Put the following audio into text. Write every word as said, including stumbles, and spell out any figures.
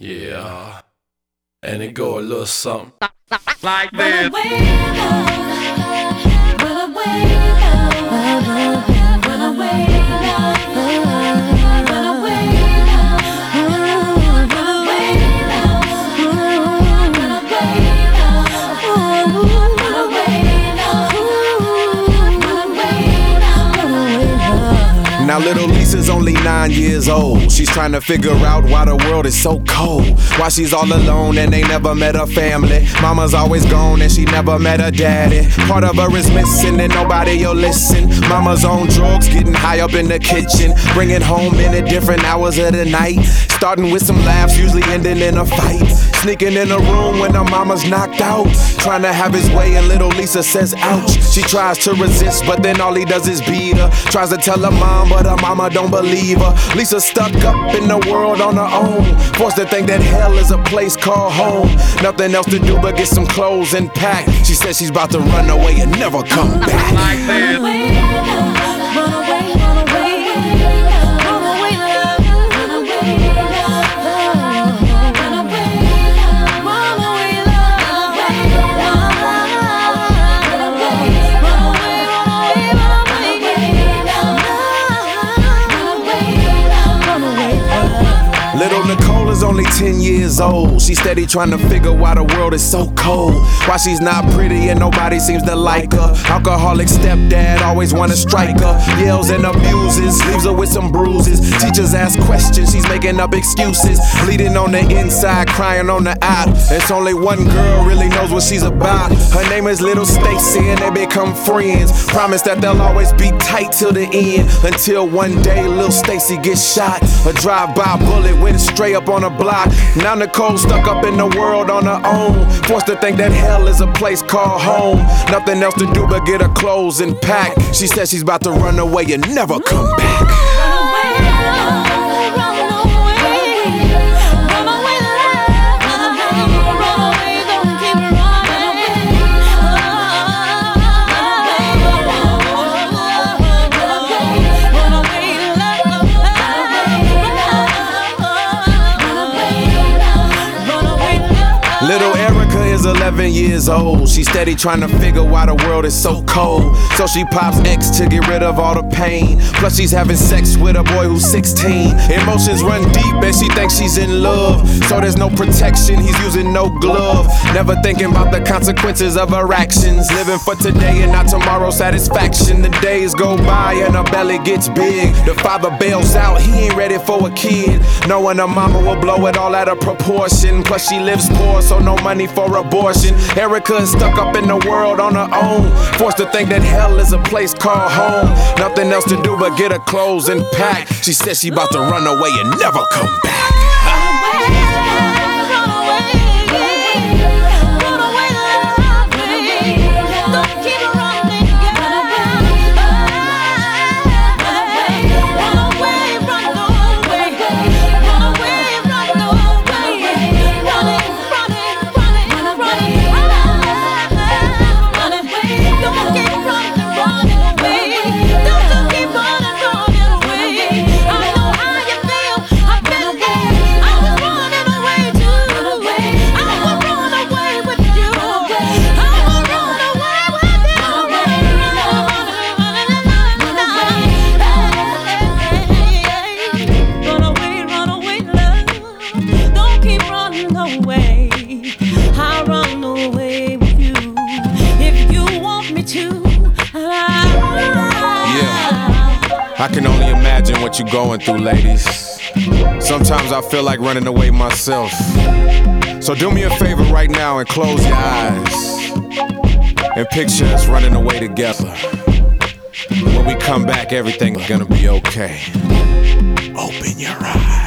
Yeah, and it go a little something like this. Run away, love. Run away, love. Run away, love. Run away, love. Run away, love. Run away, love. Run away, love. Run away, love. Now little Lisa's only nine years old. She's trying to figure out why the world is so cold. Why she's all alone and they never met her family. Mama's always gone and she never met her daddy. Part of her is missing and nobody'll listen. Mama's on drugs, getting high up in the kitchen. Bringing home in at different hours of the night. Starting with some laughs, usually ending in a fight. Sneaking in the room when her mama's knocked out. Trying to have his way and little Lisa says ouch. She tries to resist but then all he does is beat her. Tries to tell her mom but her mama don't believe her. Lisa's stuck up in the world on her own. Forced to think that hell is a place called home. Nothing else to do but get some clothes and pack. She says she's about to run away and never come back. Like this. Run away, love. Run away, run away, love. Run away, love. Run away, love. Run away, love. Run away, love. Run away, run away, run away, run away, love. Little Nicole is only ten years old. She's steady trying to figure why the world is so cold. Why she's not pretty and nobody seems to like her. Alcoholic stepdad always wanna strike her. Yells and abuses, leaves her with some bruises. Teachers ask questions, she's making up excuses. Bleeding on the inside, crying on the out. There's only one girl really knows what she's about. Her name is Little Stacy and they become friends. Promise that they'll always be tight till the end. Until one day Little Stacy gets shot. A drive-by bullet went straight up on her block. Now Nicole's stuck up in the world on her own. Forced to think that hell is a place called home. Nothing else to do but get her clothes and pack. She says she's about to run away and never come back. Run away, love. Run away, run away, love. Run away, don't keep running. Run away, love. Run away, love. Little Erica is eleven years old. She's steady trying to figure why the world is so cold. So she pops X to get rid of all the pain. Plus she's having sex with a boy who's sixteen. Emotions run deep and she thinks she's in love. So there's no protection, he's using no glove. Never thinking about the consequences of her actions. Living for today and not tomorrow's satisfaction. The days go by and her belly gets big. The father bails out, he ain't ready for a kid. Knowing her mama will blow it all out of proportion. Plus she lives poor, so no money for abortion. Erica is stuck up in the world on her own. Forced to think that hell is a place called home. Nothing else to do but get her clothes and pack. She says she about to run away and never come back. I can only imagine what you're going through, ladies. Sometimes I feel like running away myself. So do me a favor right now and close your eyes and picture us running away together. When we come back, everything's gonna be okay. Open your eyes.